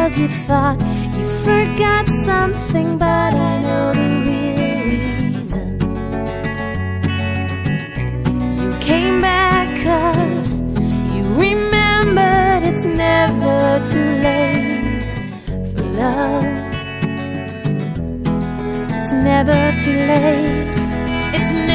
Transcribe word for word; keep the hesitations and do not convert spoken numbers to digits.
'cause you thought you forgot something, but I know the real reason. You came back 'cause you remembered it's never too late for love. It's never too late. It's never